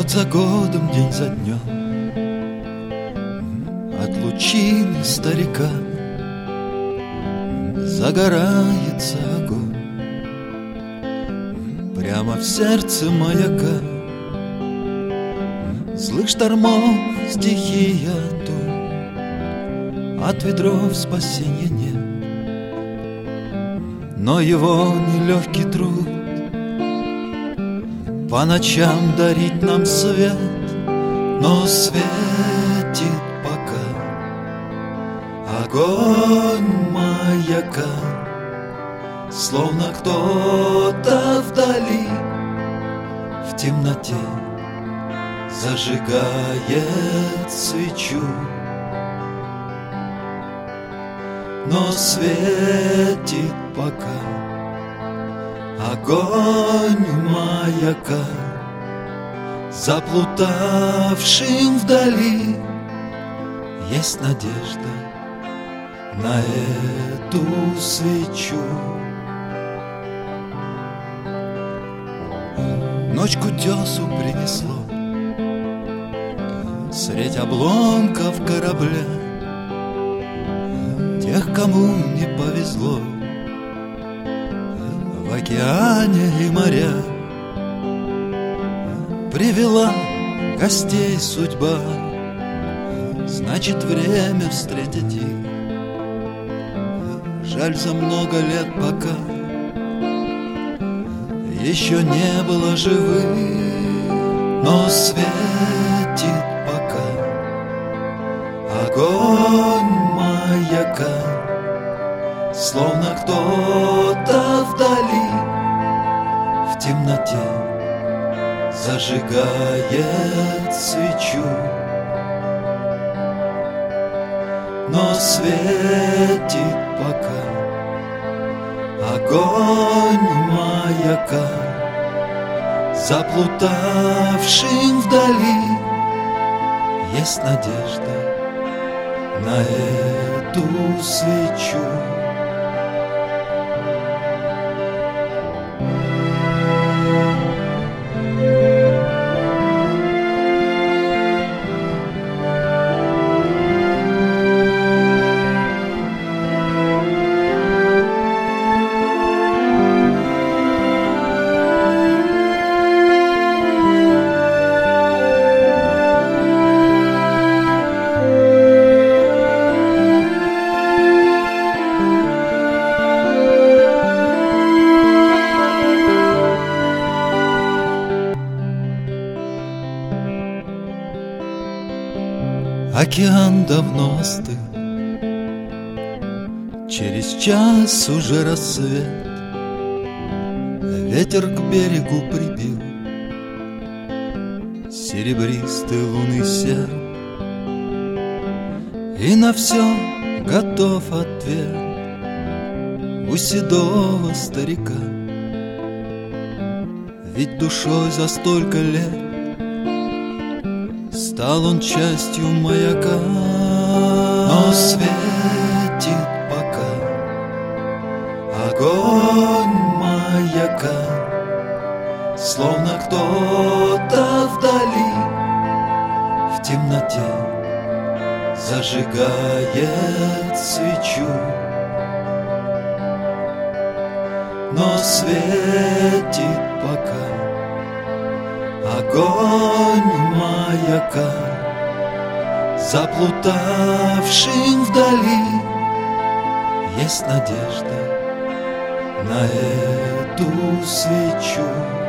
Год за годом, день за днем, от лучины старика загорается огонь прямо в сердце маяка. Злых штормов стихия ту, от ветров спасения нет. Но его нелегкий труд по ночам дарить нам свет, но светит пока огонь маяка, словно кто-то вдали в темноте зажигает свечу. Но светит пока огонь маяка, заплутавшим вдали есть надежда на эту свечу. Ночь к утесу принесло средь обломков корабля тех, кому не повезло в океане и морях. Привела гостей судьба, значит, время встретить их. Жаль, за много лет пока еще не было живых, но светит пока огонь маяка, словно кто-то вдали в темноте зажигает свечу. Но светит пока огонь маяка, заплутавшим вдали есть надежда на эту свечу. Океан давно остыл, через час уже рассвет. Ветер к берегу прибил серебристый лунный серп, и на все готов ответ у седого старика. Ведь душой за столько лет стал он частью маяка. Но светит пока огонь маяка, словно кто-то вдали в темноте зажигает свечу. Но светит пока огонь маяка, заплутавшим вдали есть надежда на эту свечу.